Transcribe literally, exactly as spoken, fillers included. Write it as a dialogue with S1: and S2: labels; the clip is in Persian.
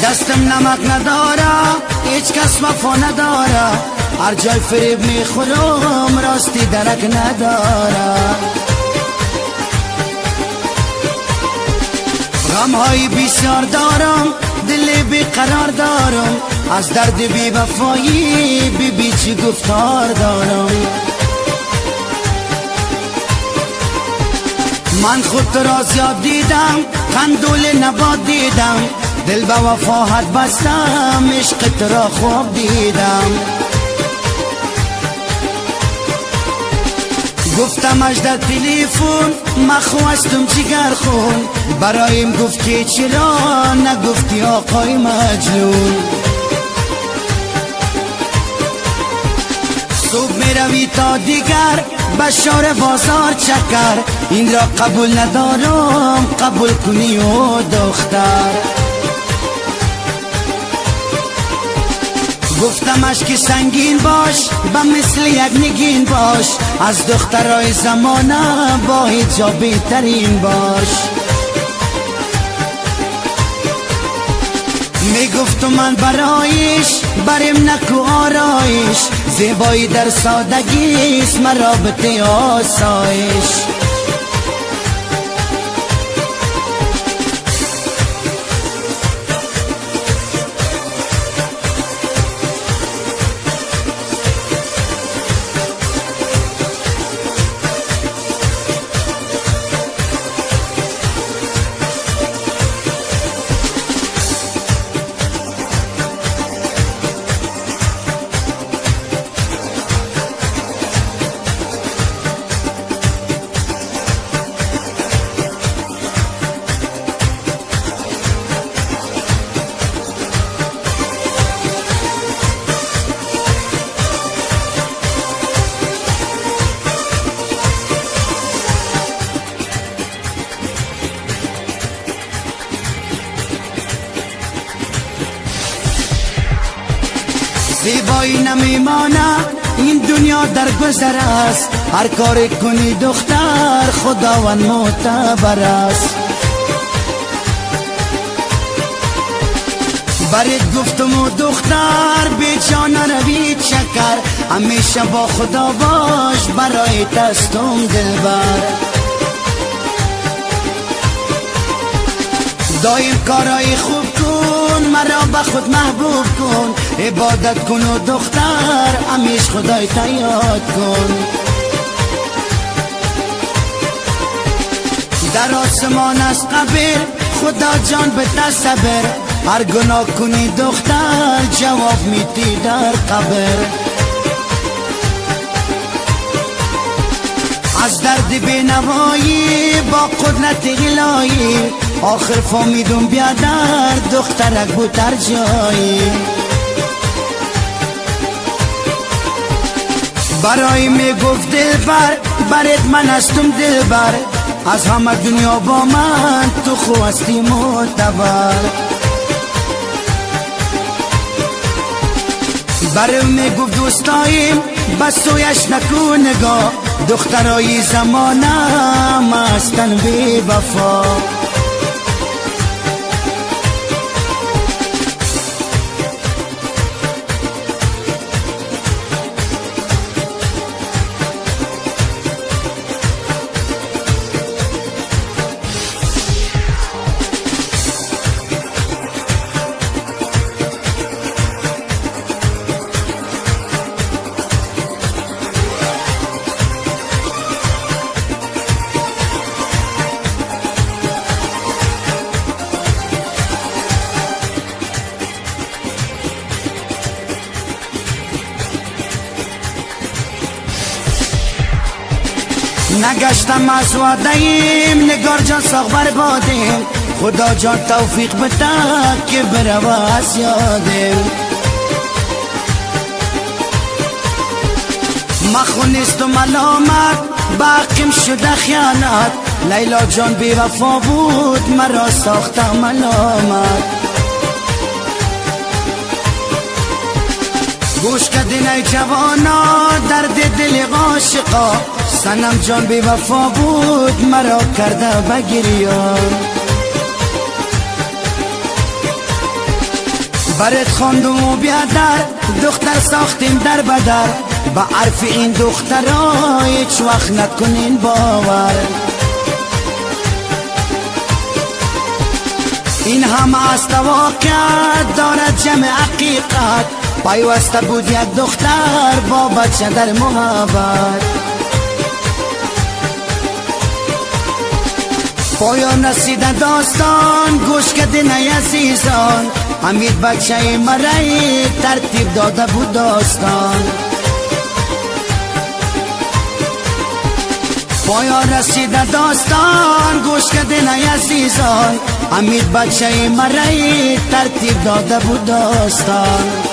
S1: دستم نمک نداره، هیچ کس وفا نداره، هر جای فریب میخورم راستی درک نداره. غمهای بسیار دارم، دل بیقرار دارم، از درد بی وفایی بی بی چی گفتار دارم. من خود را زیاد دیدم، قندول نبات دیدم، دل به وفاحت بستم، عشق را خوب دیدم. گفتمش در تلفن مخواستم جگر خون، برایم گفت که چرا نگفتی آقای مجنون. صبح می روی تا دیگر بشار بازار چکر، این را قبول ندارم قبول کنی و دختر. گفتمش که سنگین باش به مثل یک نگین باش، از دخترای زمانه با حجاب بهترین باش. میگفت من برایش بریم نکو آرایش، زیبایی در سادگیست مرابط آسایش. زیبایی نمیمانه این دنیا در گذر است، هر کار کنی دختر خداوند معتبر است. برات گفتم و دختر بی جان روی چکر، همیشه با خدا باش برای دستم دلبر. دایم کارای خوب کن مرا به خود محبوب کن، عبادت کن و دختر همیش خدای تا یاد کن. در آسمان از قبر خدا جان به تصبر، هر گناه کنی دختر جواب میدی در قبر. از درد بینوایی با قدرت الهی، آخر فهمیدم بیادر دخترک بود هر جایی. برای میگفت دلبر برات من هستم دلبر، از همه دنیا با من تو خواستی معتبر. برای میگفت دوستاییم بس سویش نکو نگاه، دخترای زمانه مستن بی وفا. نگشتم از وعده‌ایم نگار جان ساغ بربادیم، خدا جان توفیق بده که برو از یادیم. مخونیست و ملامت باقیم شده خیانت، لیلا جان بی وفا بود مرا ساخته ملامت. گوش کردین ای جوانا درد دل عاشقا، صنم جان بی وفا بود مرا کرده بگریان. برات خواندم و بیادر دختر ساختیم در بدر، با عرف این دخترها هیچ وقت نکنین باور. این همه است واقعیت دارد جمع حقیقت، پیوسته بود یک دختر با بچه در محبت. پایان رسیده داستان گوش کردین ای عزیزان، امید بچه مرایی ترتیب داده بود داستان. پایان رسیده داستان گوش کردین ای عزیزان، امید بچه مرایی ترتیب داده بود داستان.